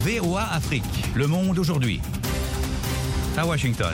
VOA Afrique, le monde aujourd'hui. À Washington.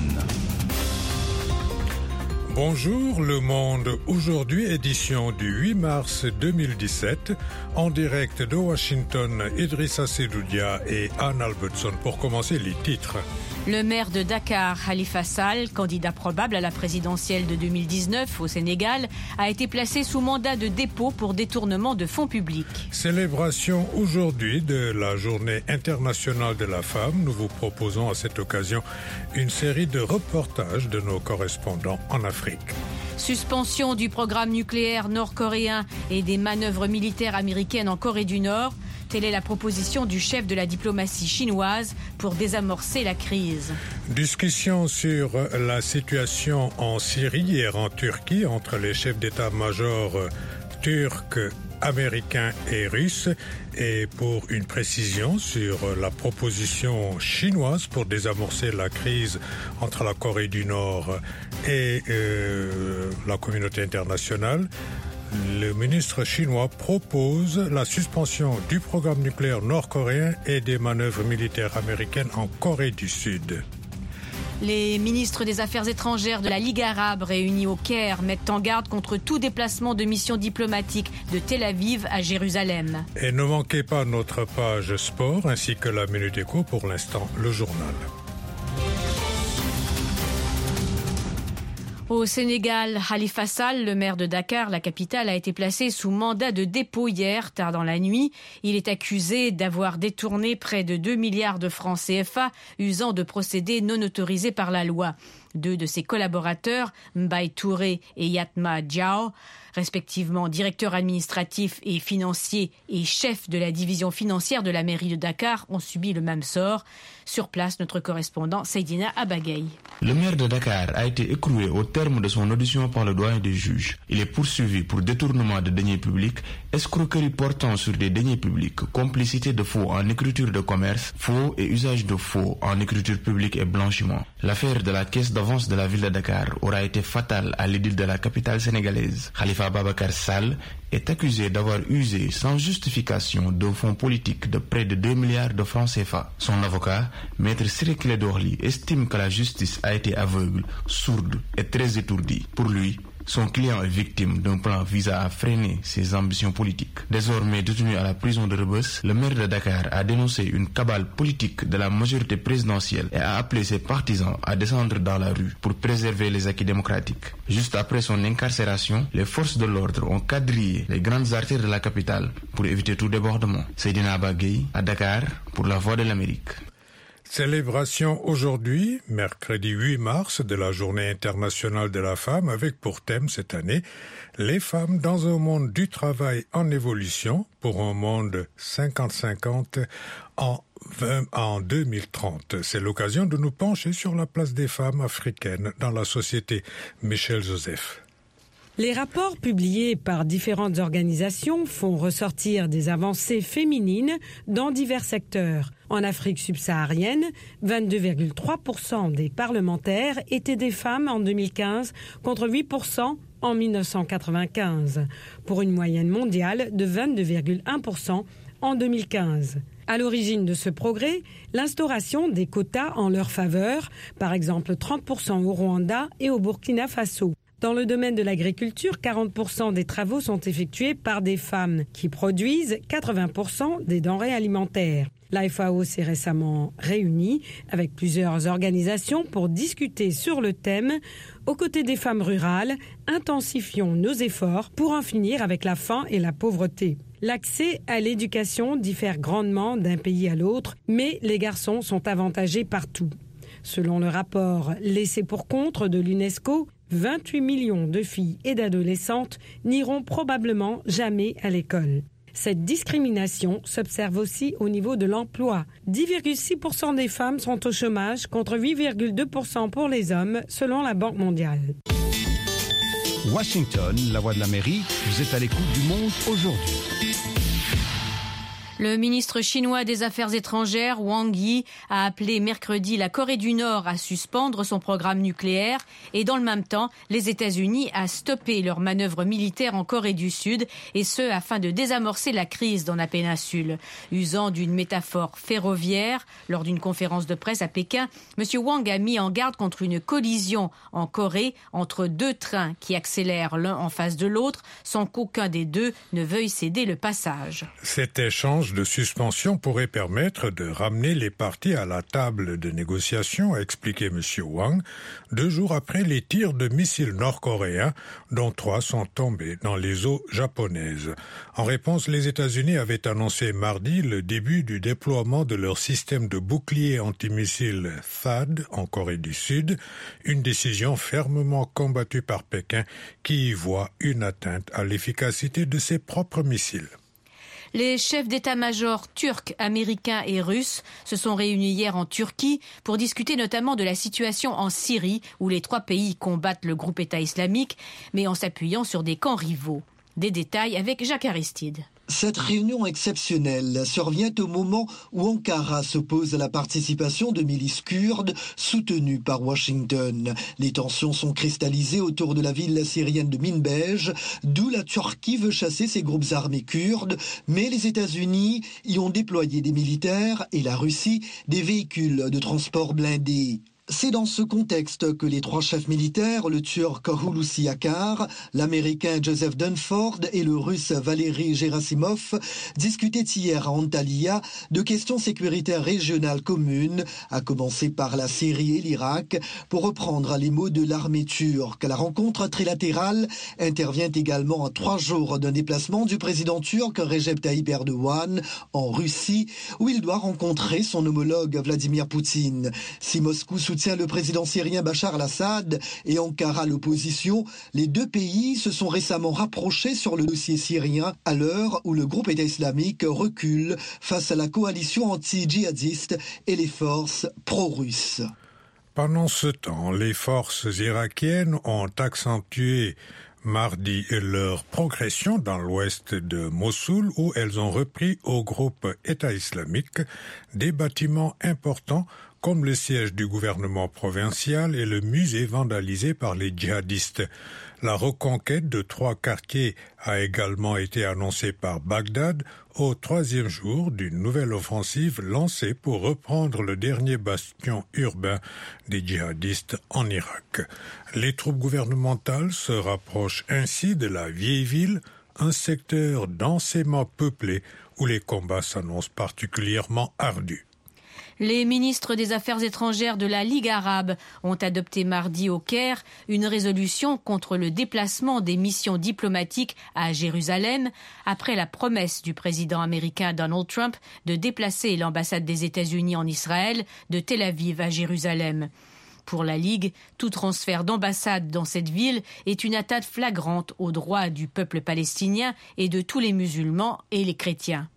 Bonjour, le monde aujourd'hui, édition du 8 mars 2017. En direct de Washington, Idrissa Sedoudia et Anne Albertson. Pour commencer, les titres. Le maire de Dakar, Khalifa Sall, candidat probable à la présidentielle de 2019 au Sénégal, a été placé sous mandat de dépôt pour détournement de fonds publics. Célébration aujourd'hui de la Journée internationale de la femme. Nous vous proposons à cette occasion une série de reportages de nos correspondants en Afrique. Suspension du programme nucléaire nord-coréen et des manœuvres militaires américaines en Corée du Nord. Telle est la proposition du chef de la diplomatie chinoise pour désamorcer la crise. Discussion sur la situation en Syrie et en Turquie entre les chefs d'état-major turcs, américains et russes. Et pour une précision sur la proposition chinoise pour désamorcer la crise entre la Corée du Nord et la communauté internationale, le ministre chinois propose la suspension du programme nucléaire nord-coréen et des manœuvres militaires américaines en Corée du Sud. Les ministres des Affaires étrangères de la Ligue arabe réunis au Caire mettent en garde contre tout déplacement de mission diplomatique de Tel Aviv à Jérusalem. Et ne manquez pas notre page sport ainsi que la Minute Éco, pour l'instant le journal. Au Sénégal, Khalifa Sall, le maire de Dakar, la capitale, a été placé sous mandat de dépôt hier, tard dans la nuit. Il est accusé d'avoir détourné près de 2 milliards de francs CFA, usant de procédés non autorisés par la loi. 2 de ses collaborateurs, Mbaye Touré et Yatma Diao, respectivement directeur administratif et financier et chef de la division financière de la mairie de Dakar, ont subi le même sort. Sur place, notre correspondant Seydina Abagay. Le maire de Dakar a été écroué au terme de son audition par le doyen des juges. Il est poursuivi pour détournement de deniers publics, escroquerie portant sur des deniers publics, complicité de faux en écriture de commerce, faux et usage de faux en écriture publique et blanchiment. L'affaire de la caisse d'avance de la ville de Dakar aura été fatale à l'idylle de la capitale sénégalaise. Khalifa Babacar Sall est accusé d'avoir usé sans justification de fonds politiques de près de 2 milliards de francs CFA. Son avocat, Maître Ciré Clédor Ly, estime que la justice a été aveugle, sourde et très étourdie. Pour lui, son client est victime d'un plan visant à freiner ses ambitions politiques. Désormais détenu à la prison de Rebeuss, le maire de Dakar a dénoncé une cabale politique de la majorité présidentielle et a appelé ses partisans à descendre dans la rue pour préserver les acquis démocratiques. Juste après son incarcération, les forces de l'ordre ont quadrillé les grandes artères de la capitale pour éviter tout débordement. Seydina Abagay à Dakar pour la Voix de l'Amérique. Célébration aujourd'hui, mercredi 8 mars, de la Journée internationale de la femme, avec pour thème cette année les femmes dans un monde du travail en évolution pour un monde 50-50 en 2030. C'est l'occasion de nous pencher sur la place des femmes africaines dans la société. Michel Joseph. Les rapports publiés par différentes organisations font ressortir des avancées féminines dans divers secteurs. En Afrique subsaharienne, 22,3% des parlementaires étaient des femmes en 2015 contre 8% en 1995, pour une moyenne mondiale de 22,1% en 2015. À l'origine de ce progrès, l'instauration des quotas en leur faveur, par exemple 30% au Rwanda et au Burkina Faso. Dans le domaine de l'agriculture, 40% des travaux sont effectués par des femmes qui produisent 80% des denrées alimentaires. La FAO s'est récemment réunie avec plusieurs organisations pour discuter sur le thème « Aux côtés des femmes rurales, intensifions nos efforts pour en finir avec la faim et la pauvreté ». L'accès à l'éducation diffère grandement d'un pays à l'autre, mais les garçons sont avantagés partout. Selon le rapport Laissé pour compte de l'UNESCO, 28 millions de filles et d'adolescentes n'iront probablement jamais à l'école. Cette discrimination s'observe aussi au niveau de l'emploi. 10,6% des femmes sont au chômage contre 8,2% pour les hommes, selon la Banque mondiale. Washington, la Voix de l'Amérique, vous êtes à l'écoute du monde aujourd'hui. Le ministre chinois des Affaires étrangères, Wang Yi, a appelé mercredi la Corée du Nord à suspendre son programme nucléaire et dans le même temps, les États-Unis à stopper leurs manœuvres militaires en Corée du Sud et ce afin de désamorcer la crise dans la péninsule. Usant d'une métaphore ferroviaire, lors d'une conférence de presse à Pékin, M. Wang a mis en garde contre une collision en Corée entre deux trains qui accélèrent l'un en face de l'autre sans qu'aucun des deux ne veuille céder le passage. Cet échange de suspension pourrait permettre de ramener les parties à la table de négociation, a expliqué M. Wang, 2 jours après les tirs de missiles nord-coréens, dont 3 sont tombés dans les eaux japonaises. En réponse, les États-Unis avaient annoncé mardi le début du déploiement de leur système de bouclier antimissiles THAAD en Corée du Sud, une décision fermement combattue par Pékin qui y voit une atteinte à l'efficacité de ses propres missiles. Les chefs d'état-major turcs, américains et russes se sont réunis hier en Turquie pour discuter notamment de la situation en Syrie où les 3 pays combattent le groupe État islamique, mais en s'appuyant sur des camps rivaux. Des détails avec Jacques Aristide. Cette réunion exceptionnelle survient au moment où Ankara s'oppose à la participation de milices kurdes soutenues par Washington. Les tensions sont cristallisées autour de la ville syrienne de Minbej, d'où la Turquie veut chasser ses groupes armés kurdes, mais les États-Unis y ont déployé des militaires et la Russie des véhicules de transport blindés. C'est dans ce contexte que les 3 chefs militaires, le Turc Hulusi Akar, l'Américain Joseph Dunford et le Russe Valery Gerasimov, discutaient hier à Antalya de questions sécuritaires régionales communes, à commencer par la Syrie et l'Irak, pour reprendre les mots de l'armée turque. La rencontre trilatérale intervient également à 3 jours d'un déplacement du président turc Recep Tayyip Erdogan en Russie, où il doit rencontrer son homologue Vladimir Poutine. Si Moscou soutient le président syrien Bachar al-Assad et Ankara l'opposition, les 2 pays se sont récemment rapprochés sur le dossier syrien à l'heure où le groupe État islamique recule face à la coalition anti-djihadiste et les forces pro-russes. Pendant ce temps, les forces irakiennes ont accentué mardi leur progression dans l'ouest de Mossoul où elles ont repris au groupe État islamique des bâtiments importants comme le siège du gouvernement provincial et le musée vandalisé par les djihadistes. La reconquête de 3 quartiers a également été annoncée par Bagdad au 3e jour d'une nouvelle offensive lancée pour reprendre le dernier bastion urbain des djihadistes en Irak. Les troupes gouvernementales se rapprochent ainsi de la vieille ville, un secteur densément peuplé où les combats s'annoncent particulièrement ardus. Les ministres des Affaires étrangères de la Ligue arabe ont adopté mardi au Caire une résolution contre le déplacement des missions diplomatiques à Jérusalem après la promesse du président américain Donald Trump de déplacer l'ambassade des États-Unis en Israël de Tel Aviv à Jérusalem. Pour la Ligue, tout transfert d'ambassade dans cette ville est une atteinte flagrante aux droits du peuple palestinien et de tous les musulmans et les chrétiens.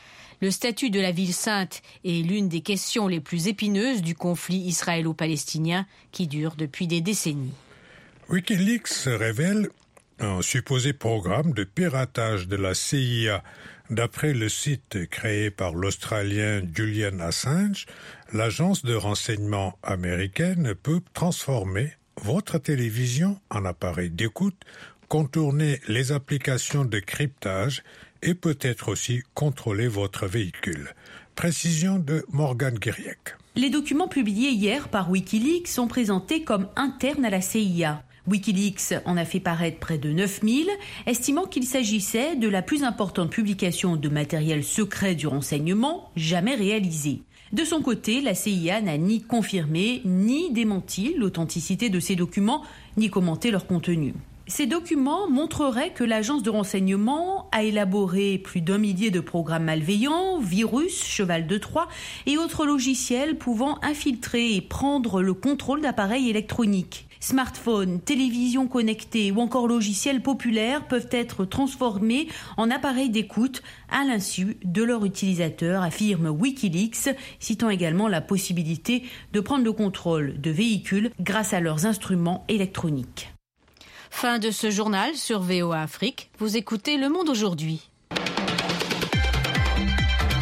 Le statut de la ville sainte est l'une des questions les plus épineuses du conflit israélo-palestinien qui dure depuis des décennies. Wikileaks révèle un supposé programme de piratage de la CIA. D'après le site créé par l'Australien Julian Assange, l'agence de renseignement américaine peut transformer votre télévision en appareil d'écoute, contourner les applications de cryptage et peut-être aussi contrôler votre véhicule. Précision de Morgane Guiriec. Les documents publiés hier par Wikileaks sont présentés comme internes à la CIA. Wikileaks en a fait paraître près de 9000, estimant qu'il s'agissait de la plus importante publication de matériel secret du renseignement jamais réalisée. De son côté, la CIA n'a ni confirmé ni démenti l'authenticité de ces documents, ni commenté leur contenu. Ces documents montreraient que l'agence de renseignement a élaboré plus d'1 millier de programmes malveillants, virus, cheval de Troie et autres logiciels pouvant infiltrer et prendre le contrôle d'appareils électroniques. Smartphones, télévisions connectées ou encore logiciels populaires peuvent être transformés en appareils d'écoute à l'insu de leur utilisateur, affirme Wikileaks, citant également la possibilité de prendre le contrôle de véhicules grâce à leurs instruments électroniques. Fin de ce journal sur VOA Afrique. Vous écoutez Le Monde aujourd'hui.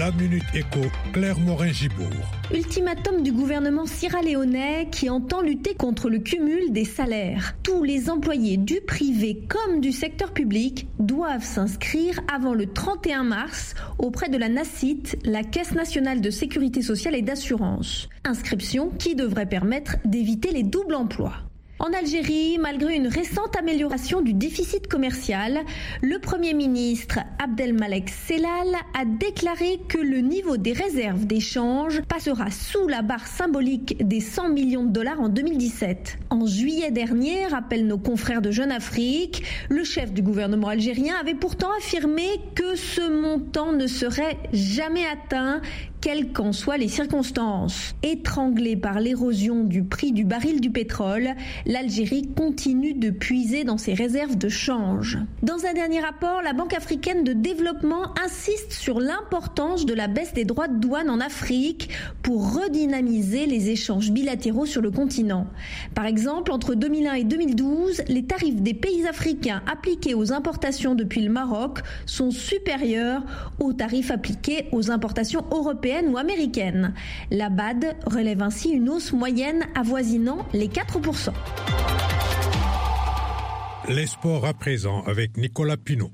La Minute Éco, Claire Morin-Gibourg. Ultimatum du gouvernement sierra-léonais qui entend lutter contre le cumul des salaires. Tous les employés du privé comme du secteur public doivent s'inscrire avant le 31 mars auprès de la NACIT, la Caisse nationale de sécurité sociale et d'assurance. Inscription qui devrait permettre d'éviter les doubles emplois. En Algérie, malgré une récente amélioration du déficit commercial, le Premier ministre Abdelmalek Sellal a déclaré que le niveau des réserves d'échange passera sous la barre symbolique des 100 millions de dollars en 2017. En juillet dernier, rappellent nos confrères de Jeune Afrique, le chef du gouvernement algérien avait pourtant affirmé que ce montant ne serait jamais atteint, quelles qu'en soient les circonstances. Étranglée par l'érosion du prix du baril du pétrole, l'Algérie continue de puiser dans ses réserves de change. Dans un dernier rapport, la Banque africaine de développement insiste sur l'importance de la baisse des droits de douane en Afrique pour redynamiser les échanges bilatéraux sur le continent. Par exemple, entre 2001 et 2012, les tarifs des pays africains appliqués aux importations depuis le Maroc sont supérieurs aux tarifs appliqués aux importations européennes ou américaine. La BAD relève ainsi une hausse moyenne avoisinant les 4%. Les sports à présent avec Nicolas Pinault.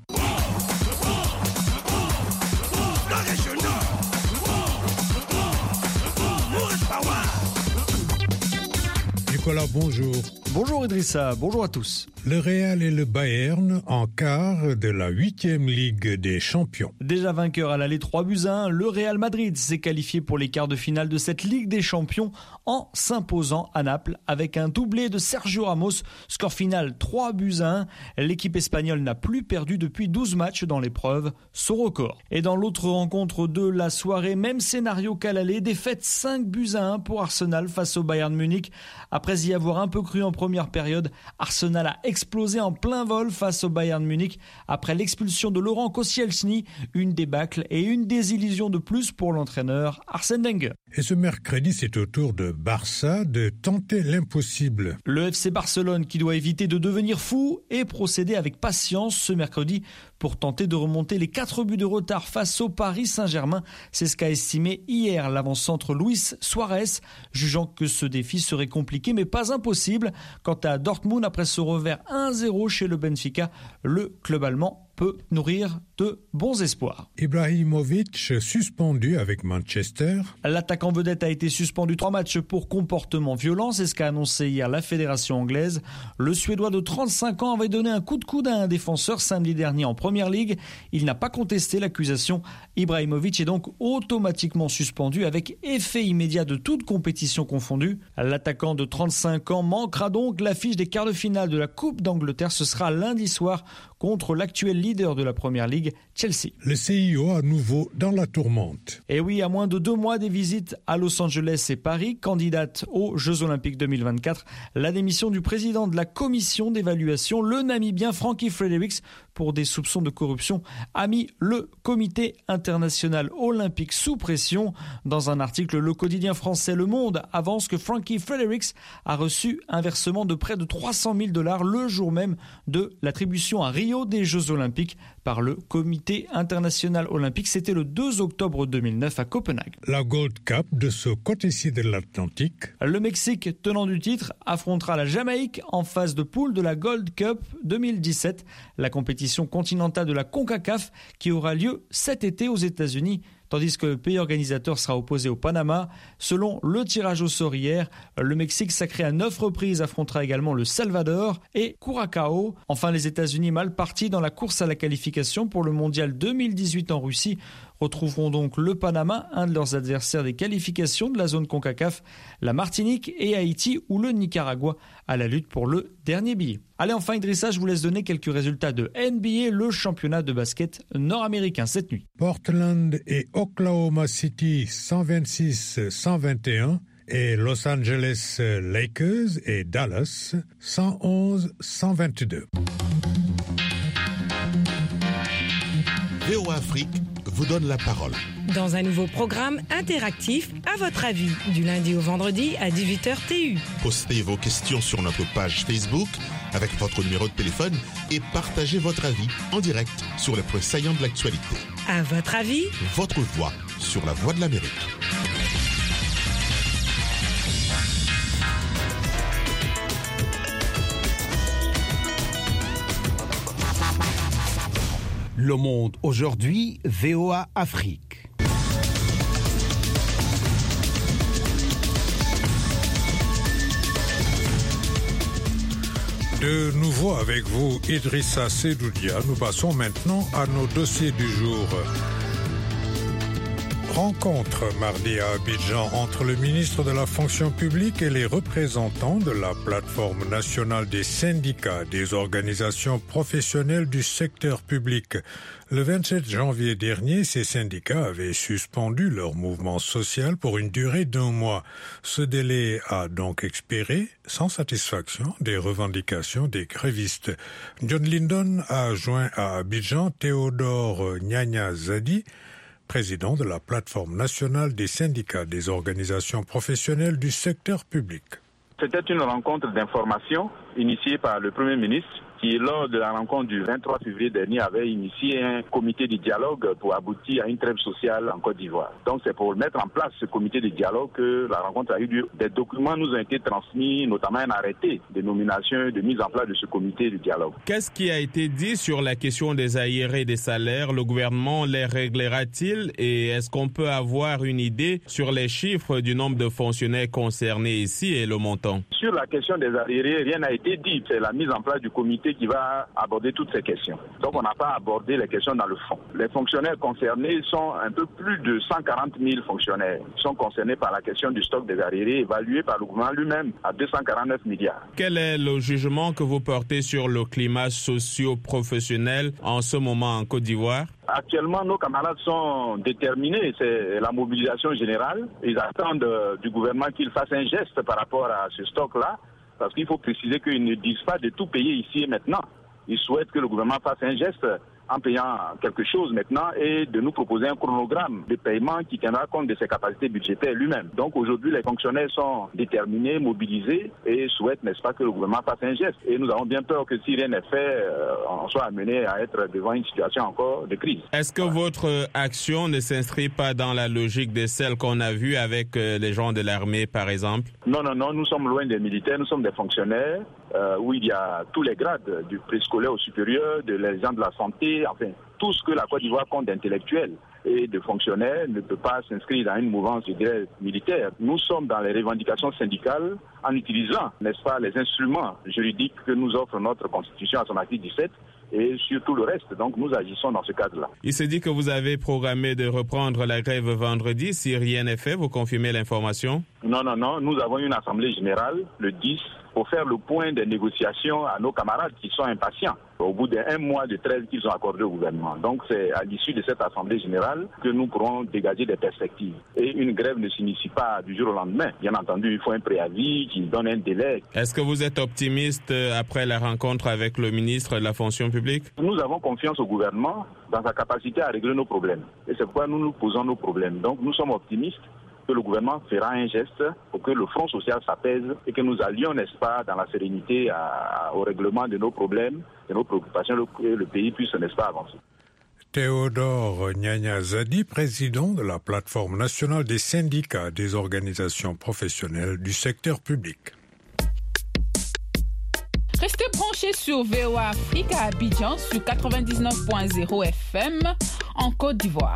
Nicolas, bonjour. Bonjour Idrissa, bonjour à tous. Le Real et le Bayern en quart de la 8e Ligue des Champions. Déjà vainqueur à l'aller 3-1, le Real Madrid s'est qualifié pour les quarts de finale de cette Ligue des Champions en s'imposant à Naples avec un doublé de Sergio Ramos. Score final 3-1. L'équipe espagnole n'a plus perdu depuis 12 matchs dans l'épreuve, son record. Et dans l'autre rencontre de la soirée, même scénario qu'à l'aller, défaite 5-1 pour Arsenal face au Bayern Munich. Après y avoir un peu cru en première période, Arsenal a explosé en plein vol face au Bayern Munich après l'expulsion de Laurent Koscielny, une débâcle et une désillusion de plus pour l'entraîneur Arsène Wenger. Et ce mercredi, c'est au tour de Barça de tenter l'impossible. Le FC Barcelone qui doit éviter de devenir fou et procéder avec patience ce mercredi pour tenter de remonter les 4 buts de retard face au Paris Saint-Germain. C'est ce qu'a estimé hier l'avant-centre Luis Suarez, jugeant que ce défi serait compliqué mais pas impossible. Quant à Dortmund, après ce revers 1-0 chez le Benfica, le club allemand peut nourrir de bons espoirs. Ibrahimovic suspendu avec Manchester. L'attaquant vedette a été suspendu 3 matchs pour comportement violent, c'est ce qu'a annoncé hier la fédération anglaise. Le Suédois de 35 ans avait donné un coup de coude à un défenseur samedi dernier en Première Ligue. Il n'a pas contesté l'accusation. Ibrahimovic est donc automatiquement suspendu avec effet immédiat de toute compétition confondue. L'attaquant de 35 ans manquera donc l'affiche des quarts de finale de la Coupe d'Angleterre. Ce sera lundi soir contre l'actuel leader de la Première Ligue, Chelsea. Le CIO à nouveau dans la tourmente. Et oui, à moins de 2 mois des visites à Los Angeles et Paris, candidate aux Jeux Olympiques 2024, la démission du président de la commission d'évaluation, le Namibien Frankie Fredericks, pour des soupçons de corruption, a mis le comité international olympique sous pression. Dans un article, le quotidien français Le Monde avance que Frankie Fredericks a reçu un versement de près de 300 000 $ le jour même de l'attribution à Rio des Jeux Olympiques par le comité international olympique. C'était le 2 octobre 2009 à Copenhague. La Gold Cup de ce côté-ci de l'Atlantique. Le Mexique, tenant du titre, affrontera la Jamaïque en phase de poule de la Gold Cup 2017, la compétition continentale de la CONCACAF qui aura lieu cet été aux États-Unis, tandis que le pays organisateur sera opposé au Panama. Selon le tirage au sort hier, le Mexique, sacré à 9 reprises, affrontera également le Salvador et Curaçao. Enfin, les États-Unis, mal partis dans la course à la qualification pour le mondial 2018 en Russie, retrouveront donc le Panama, un de leurs adversaires des qualifications de la zone CONCACAF, la Martinique et Haïti ou le Nicaragua à la lutte pour le dernier billet. Allez, enfin Idrissa, je vous laisse donner quelques résultats de NBA, le championnat de basket nord-américain cette nuit. Portland et Oklahoma City 126-121 et Los Angeles Lakers et Dallas 111-122. VOA Afrique vous donne la parole. Dans un nouveau programme interactif, à votre avis, du lundi au vendredi à 18h TU. Postez vos questions sur notre page Facebook avec votre numéro de téléphone et partagez votre avis en direct sur les points saillants de l'actualité. À votre avis, votre voix sur la Voix de l'Amérique. Le Monde aujourd'hui, VOA Afrique. De nouveau avec vous, Idrissa Sedoudia. Nous passons maintenant à nos dossiers du jour. Rencontre mardi à Abidjan entre le ministre de la fonction publique et les représentants de la plateforme nationale des syndicats des organisations professionnelles du secteur public. Le 27 janvier dernier, ces syndicats avaient suspendu leur mouvement social pour une durée d'1 mois. Ce délai a donc expiré sans satisfaction des revendications des grévistes. John Lyndon a joint à Abidjan Théodore Nyanya Zadi, président de la plateforme nationale des syndicats des organisations professionnelles du secteur public. C'était une rencontre d'information initiée par le Premier ministre qui, lors de la rencontre du 23 février dernier, avait initié un comité de dialogue pour aboutir à une trêve sociale en Côte d'Ivoire. Donc c'est pour mettre en place ce comité de dialogue que la rencontre a eu lieu. Des documents nous ont été transmis, notamment un arrêté de nomination et de mise en place de ce comité de dialogue. Qu'est-ce qui a été dit sur la question des arriérés des salaires? Le gouvernement les réglera-t-il? Et est-ce qu'on peut avoir une idée sur les chiffres du nombre de fonctionnaires concernés ici et le montant? Sur la question des arriérés, rien n'a été dit. C'est la mise en place du comité qui va aborder toutes ces questions. Donc on n'a pas abordé les questions dans le fond. Les fonctionnaires concernés sont un peu plus de 140 000 fonctionnaires. Ils sont concernés par la question du stock des arriérés, évalué par le gouvernement lui-même à 249 milliards. Quel est le jugement que vous portez sur le climat socio-professionnel en ce moment en Côte d'Ivoire? Actuellement, nos camarades sont déterminés. C'est la mobilisation générale. Ils attendent du gouvernement qu'il fasse un geste par rapport à ce stock-là. Parce qu'il faut préciser qu'ils ne disent pas de tout payer ici et maintenant. Ils souhaitent que le gouvernement fasse un geste en payant quelque chose maintenant et de nous proposer un chronogramme de paiement qui tiendra compte de ses capacités budgétaires lui-même. Donc aujourd'hui, les fonctionnaires sont déterminés, mobilisés et souhaitent, n'est-ce pas, que le gouvernement fasse un geste. Et nous avons bien peur que si rien n'est fait, on soit amené à être devant une situation encore de crise. Est-ce que votre action ne s'inscrit pas dans la logique de celle qu'on a vue avec les gens de l'armée, par exemple? Non, nous sommes loin des militaires, nous sommes des fonctionnaires où il y a tous les grades, du préscolaire au supérieur, de les gens de la santé, enfin, tout ce que la Côte d'Ivoire compte d'intellectuels et de fonctionnaires ne peut pas s'inscrire dans une mouvance de grève militaire. Nous sommes dans les revendications syndicales en utilisant, n'est-ce pas, les instruments juridiques que nous offre notre Constitution à son article 17 et sur tout le reste. Donc nous agissons dans ce cadre-là. Il se dit que vous avez programmé de reprendre la grève vendredi. Si rien n'est fait, vous confirmez l'information? Non. Nous avons une assemblée générale le 10 pour faire le point des négociations à nos camarades qui sont impatients au bout d'1 mois de trêve qu'ils ont accordé au gouvernement. Donc c'est à l'issue de cette assemblée générale que nous pourrons dégager des perspectives. Et une grève ne s'initie pas du jour au lendemain. Bien entendu, il faut un préavis qui donne un délai. Est-ce que vous êtes optimiste après la rencontre avec le ministre de la fonction publique? Nous avons confiance au gouvernement dans sa capacité à régler nos problèmes. Et c'est pourquoi nous nous posons nos problèmes. Donc nous sommes optimistes que le gouvernement fera un geste pour que le front social s'apaise et que nous allions, n'est-ce pas, dans la sérénité au règlement de nos problèmes, de nos préoccupations, que le pays puisse, n'est-ce pas, avancer. Théodore Nyanya Zadi, président de la plateforme nationale des syndicats des organisations professionnelles du secteur public. Restez branchés sur VOA Afrique à Abidjan sur 99.0 FM en Côte d'Ivoire.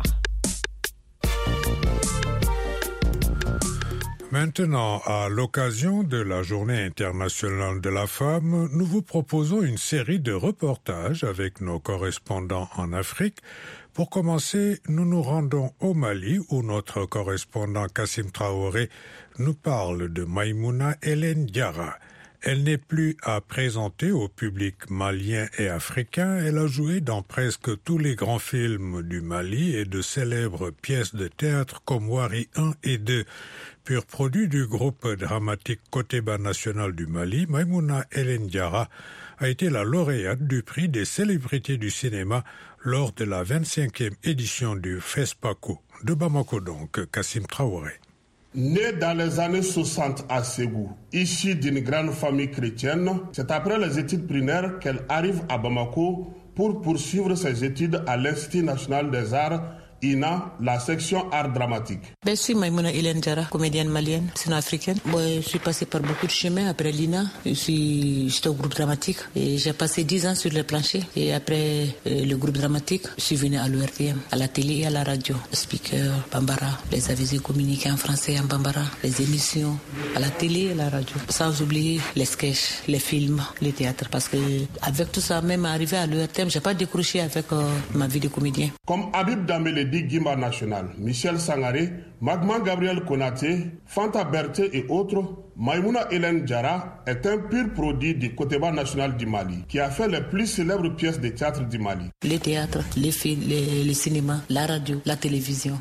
Maintenant, à l'occasion de la Journée internationale de la femme, nous vous proposons une série de reportages avec nos correspondants en Afrique. Pour commencer, nous nous rendons au Mali où notre correspondant Kassim Traoré nous parle de Maïmouna Hélène Diarra. Elle n'est plus à présenter au public malien et africain. Elle a joué dans presque tous les grands films du Mali et de célèbres pièces de théâtre comme Wari 1 et 2. Pur produit du groupe dramatique Koteba National du Mali, Maïmouna Hélène Diarra a été la lauréate du prix des célébrités du cinéma lors de la 25e édition du FESPACO. De Bamako donc, Kassim Traoré. Née dans les années 60 à Ségou, issue d'une grande famille chrétienne, c'est après les études primaires qu'elle arrive à Bamako pour poursuivre ses études à l'Institut national des arts INA, la section art dramatique. Je suis Maïmouna Hélène Diarra, comédienne malienne, sino-africaine. Je suis passée par beaucoup de chemins. Après l'INA, j'étais au groupe dramatique et j'ai passé 10 ans sur les planchers. Et après le groupe dramatique, je suis venue à l'ORTM, à la télé et à la radio. Speaker, Bambara, les avisés communiqués en français en Bambara, les émissions à la télé et à la radio. Sans oublier les sketchs, les films, les théâtres. Parce que avec tout ça, même arrivé à l'ORTM, j'ai pas décroché avec ma vie de comédien. Comme Habib Dameledi, Guimba National, Michel Sangaré, Magman Gabriel Konaté, Fanta Berté et autres, Maïmouna Hélène Diarra est un pur produit du Koteba National du Mali, qui a fait les plus célèbres pièces de théâtre du Mali. Les théâtres, les films, les cinémas, la radio, la télévision.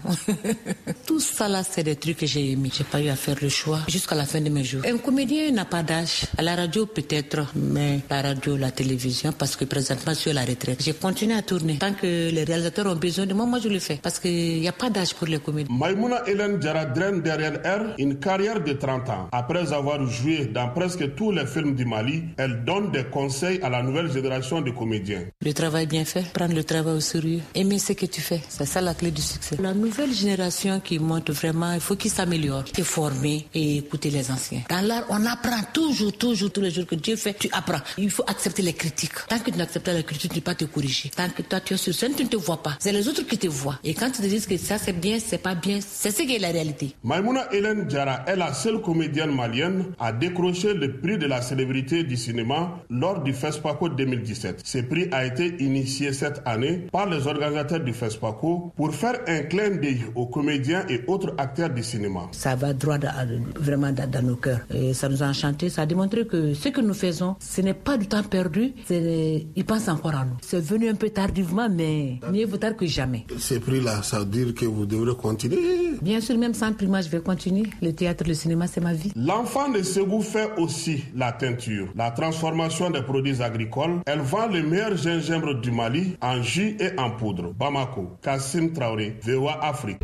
Tout ça là, c'est des trucs que j'ai aimés. J'ai pas eu à faire le choix jusqu'à la fin de mes jours. Un comédien n'a pas d'âge. À la radio peut-être, mais la radio, la télévision, parce que présentement je suis à la retraite. J'ai continué à tourner. Tant que les réalisateurs ont besoin de moi je le fais. Parce qu'il n'y a pas d'âge pour les comédiens. Maïmouna Hélène Diarra draine derrière elle une carrière de 30 ans. Après avoir joué dans presque tous les films du Mali, elle donne des conseils à la nouvelle génération de comédiens. Le travail bien fait, prendre le travail au sérieux, aimer ce que tu fais, c'est ça la clé du succès. La nouvelle génération qui monte vraiment, il faut qu'ils s'améliorent, se former et écouter les anciens. Dans l'art, on apprend toujours, tous les jours que Dieu fait, tu apprends. Il faut accepter les critiques. Tant que tu n'acceptes pas les critiques, tu ne peux pas te corriger. Tant que toi tu es sur scène, tu ne te vois pas. C'est les autres qui te voient. Et quand tu te dis que ça c'est bien, c'est pas bien, c'est ce qui est la réalité. Maïmouna Hélène Diarra est la seule comédienne malienne à décrocher le prix de la célébrité du cinéma lors du FESPACO 2017. Ce prix a été initié cette année par les organisateurs du FESPACO pour faire un clin d'œil aux comédiens et autres acteurs du cinéma. Ça va droit vraiment dans nos cœurs. Et ça nous a enchantés. Ça a démontré que ce que nous faisons, ce n'est pas du temps perdu. Ils pensent encore à nous. C'est venu un peu tardivement, mais mieux vaut tard que jamais. Ces prix-là, ça veut dire que vous devrez continuer? Bien sûr, même sans prix, moi je vais continuer. Le théâtre, le cinéma, c'est ma vie. L'enfant de Ségou fait aussi la teinture, la transformation des produits agricoles. Elle vend le meilleur gingembre du Mali en jus et en poudre. Bamako, Kassim Traoré, VOA Afrique.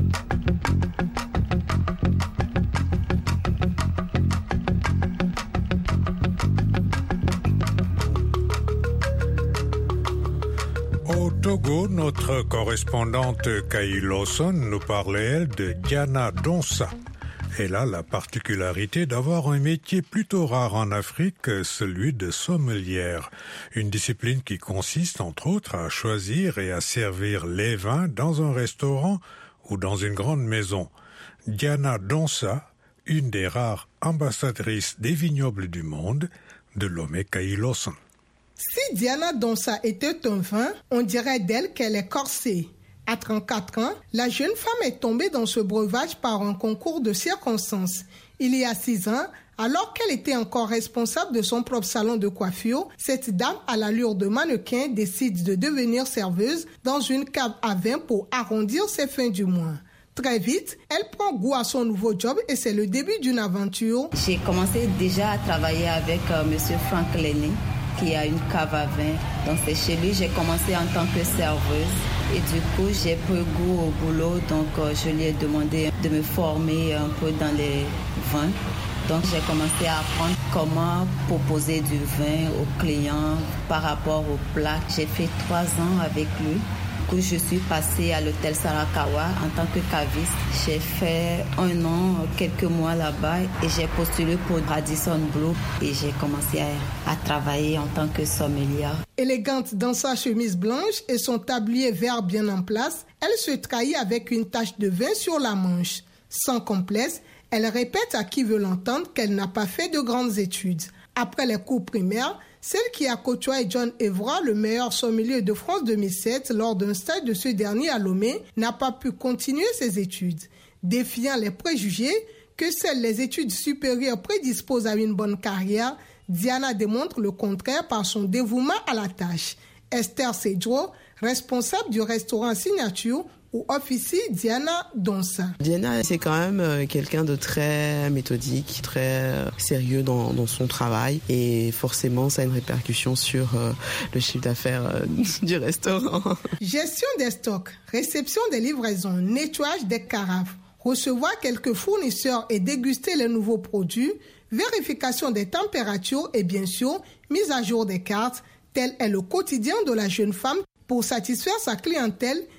Au Togo, notre correspondante Kaï Lawson nous parlait, elle, de Diana Donsa. Elle a la particularité d'avoir un métier plutôt rare en Afrique, celui de sommelière. Une discipline qui consiste, entre autres, à choisir et à servir les vins dans un restaurant ou dans une grande maison. Diana Donsa, une des rares ambassadrices des vignobles du monde, de Lomé Kaï Lawson. Si Diana Donsa était un vin, on dirait d'elle qu'elle est corsée. À 34 ans, la jeune femme est tombée dans ce breuvage par un concours de circonstances. Il y a 6 ans, alors qu'elle était encore responsable de son propre salon de coiffure, cette dame à l'allure de mannequin décide de devenir serveuse dans une cave à vin pour arrondir ses fins du mois. Très vite, elle prend goût à son nouveau job et c'est le début d'une aventure. J'ai commencé déjà à travailler avec Monsieur Frank Lenné, qui a une cave à vin. Donc c'est chez lui, j'ai commencé en tant que serveuse. Et du coup, j'ai pris goût au boulot. Donc je lui ai demandé de me former un peu dans les vins. Donc j'ai commencé à apprendre comment proposer du vin aux clients par rapport au plat. J'ai fait 3 ans avec lui. Que je suis passée à l'hôtel Sarakawa en tant que caviste. J'ai fait 1 an, quelques mois là-bas et j'ai postulé pour Radisson Blu et j'ai commencé à travailler en tant que sommelière. Élégante dans sa chemise blanche et son tablier vert bien en place, elle se trahit avec une tache de vin sur la manche. Sans complexe, elle répète à qui veut l'entendre qu'elle n'a pas fait de grandes études. Après les cours primaires, celle qui a côtoyé John Evra, le meilleur sommelier de France 2007, lors d'un stage de ce dernier à Lomé, n'a pas pu continuer ses études. Défiant les préjugés que seules les études supérieures prédisposent à une bonne carrière, Diana démontre le contraire par son dévouement à la tâche. Esther Sedro, responsable du restaurant Signature, où officie Diana Donsa. Diana, c'est quand même quelqu'un de très méthodique, très sérieux dans son travail et forcément ça a une répercussion sur le chiffre d'affaires du restaurant. Gestion des stocks, réception des livraisons, nettoyage des carafes, recevoir quelques fournisseurs et déguster les nouveaux produits, vérification des températures et bien sûr mise à jour des cartes, tel est le quotidien de la jeune femme. Pour satisfaire sa clientèle,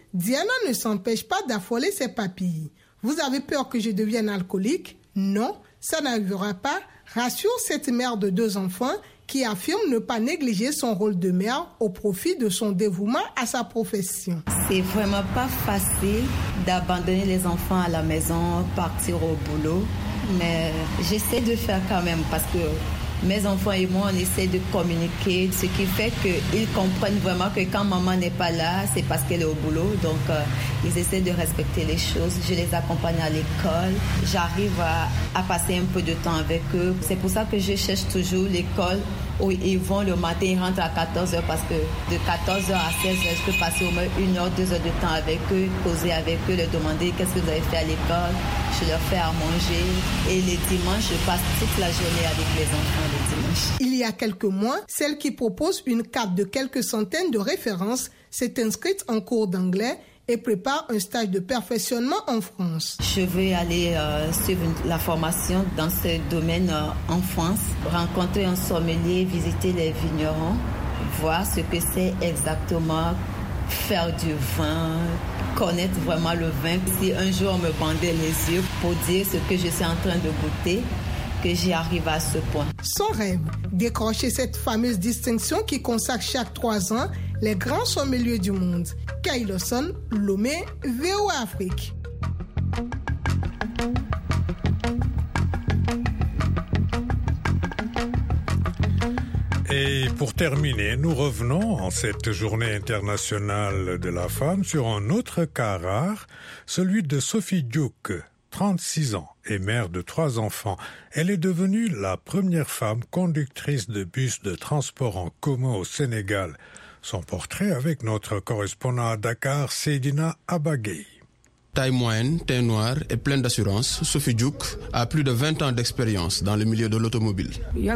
Diana ne s'empêche pas d'affoler ses papilles. Vous avez peur que je devienne alcoolique? Non, ça n'arrivera pas, rassure cette mère de 2 enfants qui affirme ne pas négliger son rôle de mère au profit de son dévouement à sa profession. C'est vraiment pas facile d'abandonner les enfants à la maison, partir au boulot, mais j'essaie de faire quand même parce que mes enfants et moi, on essaie de communiquer, ce qui fait qu'ils comprennent vraiment que quand maman n'est pas là, c'est parce qu'elle est au boulot. Donc, ils essaient de respecter les choses. Je les accompagne à l'école. J'arrive à passer un peu de temps avec eux. C'est pour ça que je cherche toujours l'école où ils vont le matin, ils rentrent à 14h parce que de 14h à 16h, je peux passer au moins 1 heure, 2 heures de temps avec eux, poser avec eux, leur demander qu'est-ce que vous avez fait à l'école. Je leur fais à manger. Et les dimanches, je passe toute la journée avec les enfants le dimanche. Il y a quelques mois, celle qui propose une carte de quelques centaines de références s'est inscrite en cours d'anglais et prépare un stage de perfectionnement en France. Je vais aller suivre la formation dans ce domaine en France, rencontrer un sommelier, visiter les vignerons, voir ce que c'est exactement faire du vin, connaître vraiment le vin. Si un jour on me bandait les yeux pour dire ce que je suis en train de goûter, que j'y arrive à ce point. Son rêve, décrocher cette fameuse distinction qui consacre chaque 3 ans les grands sommeliers du monde. Kay Lawson, Lomé, VOA Afrique. Et pour terminer, nous revenons en cette journée internationale de la femme sur un autre cas rare, celui de Sophie Diouk, 36 ans et mère de 3 enfants. Elle est devenue la première femme conductrice de bus de transport en commun au Sénégal. Son portrait avec notre correspondant à Dakar, Seydina Abagay. Taille moyenne, teint noir et pleine d'assurance, Sophie Diouk a plus de 20 ans d'expérience dans le milieu de l'automobile.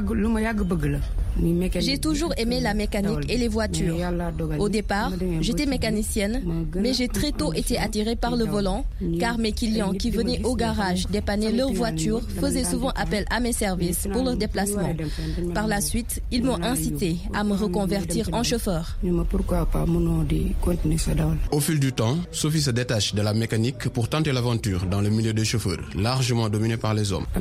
J'ai toujours aimé la mécanique et les voitures. Au départ, j'étais mécanicienne, mais j'ai très tôt été attirée par le volant, car mes clients qui venaient au garage dépanner leur voiture faisaient souvent appel à mes services pour leur déplacement. Par la suite, ils m'ont incité à me reconvertir en chauffeur. Au fil du temps, Sophie se détache de la mécanique pour tenter l'aventure dans le milieu des chauffeurs, largement dominé par les hommes.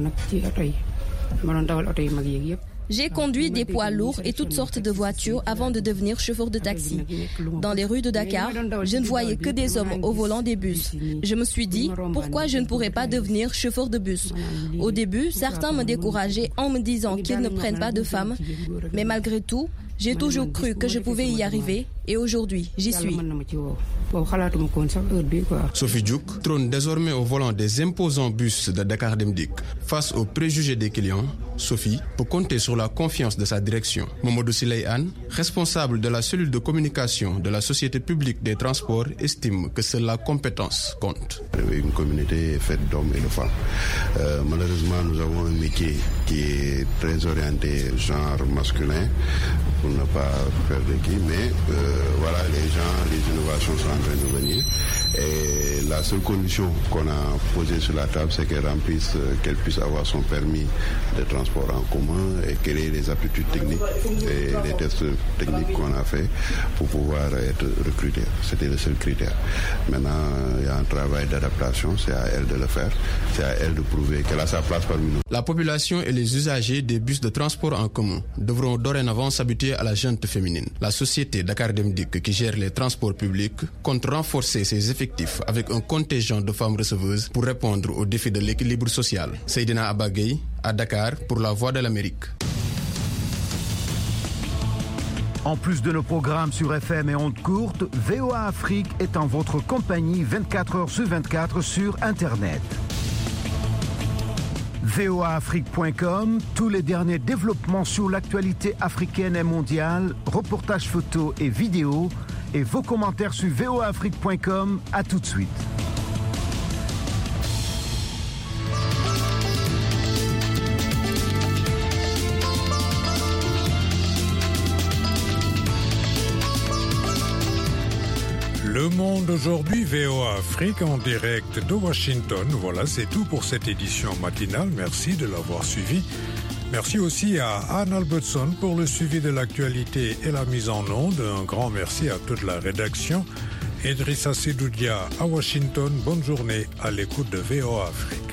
J'ai conduit des poids lourds et toutes sortes de voitures avant de devenir chauffeur de taxi. Dans les rues de Dakar, je ne voyais que des hommes au volant des bus. Je me suis dit, pourquoi je ne pourrais pas devenir chauffeur de bus? Au début, certains me décourageaient en me disant qu'ils ne prennent pas de femmes. Mais malgré tout, j'ai toujours cru que je pouvais y arriver et aujourd'hui, j'y suis. Sophie Diouk trône désormais au volant des imposants bus de Dakar Dem Dikk. Face aux préjugés des clients, Sophie peut compter sur la confiance de sa direction. Mamadou Siley Anne, responsable de la cellule de communication de la Société publique des transports, estime que seule la compétence compte. Une communauté faite d'hommes et de femmes. Malheureusement, nous avons un métier qui est très orienté genre masculin, pour ne pas faire de qui, mais voilà, les innovations sont en train de venir. Et la seule condition qu'on a posée sur la table, c'est qu'elle puisse avoir son permis de transport en commun et créer les aptitudes techniques et les tests techniques qu'on a fait pour pouvoir être recrutée. C'était le seul critère. Maintenant, il y a un travail d'adaptation, c'est à elle de le faire, c'est à elle de prouver qu'elle a sa place parmi nous. La population et les usagers des bus de transport en commun devront dorénavant s'habituer à la junte féminine. La société Dakar Dem Dikk, qui gère les transports publics, compte renforcer ses effectifs avec un contingent de femmes receveuses pour répondre aux défis de l'équilibre social. Seydina Abagay, à Dakar, pour la Voix de l'Amérique. En plus de nos programmes sur FM et ondes courtes, VOA Afrique est en votre compagnie 24 heures sur 24 sur Internet. voaafrique.com, tous les derniers développements sur l'actualité africaine et mondiale, reportages photos et vidéos, et vos commentaires sur voaafrique.com. À tout de suite. Le Monde aujourd'hui, VOA Afrique en direct de Washington. Voilà, c'est tout pour cette édition matinale. Merci de l'avoir suivi. Merci aussi à Anne Albertson pour le suivi de l'actualité et la mise en onde. Un grand merci à toute la rédaction. Idrissa Sidoudia à Washington. Bonne journée à l'écoute de VOA Afrique.